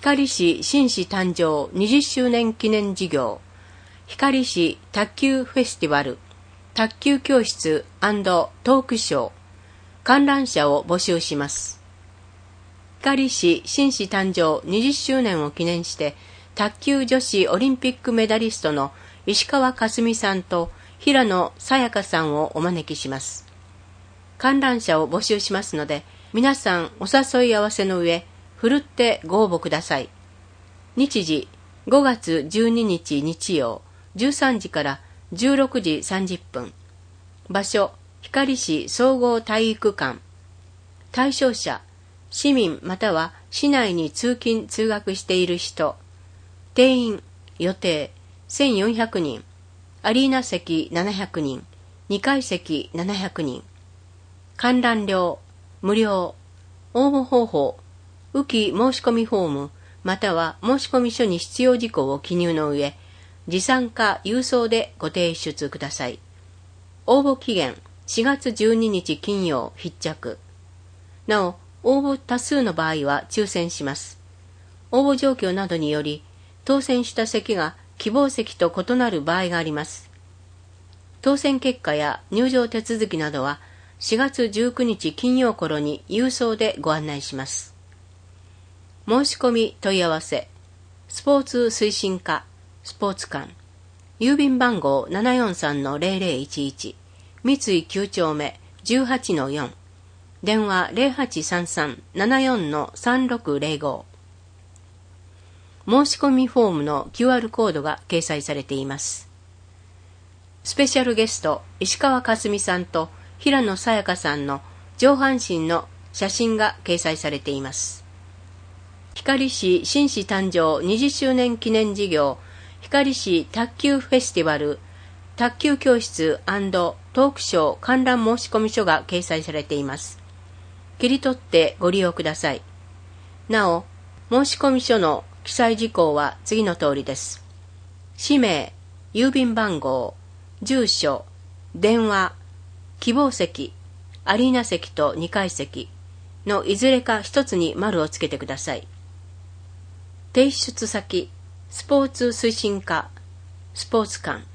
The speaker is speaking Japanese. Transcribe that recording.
光市紳士誕生20周年記念事業、光市卓球フェスティバル、卓球教室&トークショー、観覧者を募集します。光市紳士誕生20周年を記念して、卓球女子オリンピックメダリストの石川佳純さんと平野さやかさんをお招きします。観覧者を募集しますので、皆さんお誘い合わせの上、ふるってご応募ください。日時5月12日日曜13時から16時30分。場所、光市総合体育館。対象者、市民または市内に通勤通学している人。定員、予定、1400人。アリーナ席700人。2階席700人。観覧料、無料。応募方法、浮き申し込みフォーム、または申込書に必要事項を記入の上、持参か郵送でご提出ください。応募期限、4月12日金曜必着。なお、応募多数の場合は抽選します。応募状況などにより、当選した席が希望席と異なる場合があります。当選結果や入場手続きなどは4月19日金曜頃に郵送でご案内します。申し込み問い合わせ、スポーツ推進課、スポーツ館、郵便番号 743-0011、三井9丁目 18-4、電話 0833-74-3605。申し込みフォームの QR コードが掲載されています。スペシャルゲスト、石川佳純さんと平野さやかさんの上半身の写真が掲載されています。光市紳士誕生20周年記念事業、光市卓球フェスティバル、卓球教室&トークショー観覧申込書が掲載されています。切り取ってご利用ください。なお、申込書の記載事項は次の通りです。氏名、郵便番号、住所、電話、希望席、アリーナ席と2階席のいずれか一つに丸をつけてください。提出先、スポーツ推進課、スポーツ館。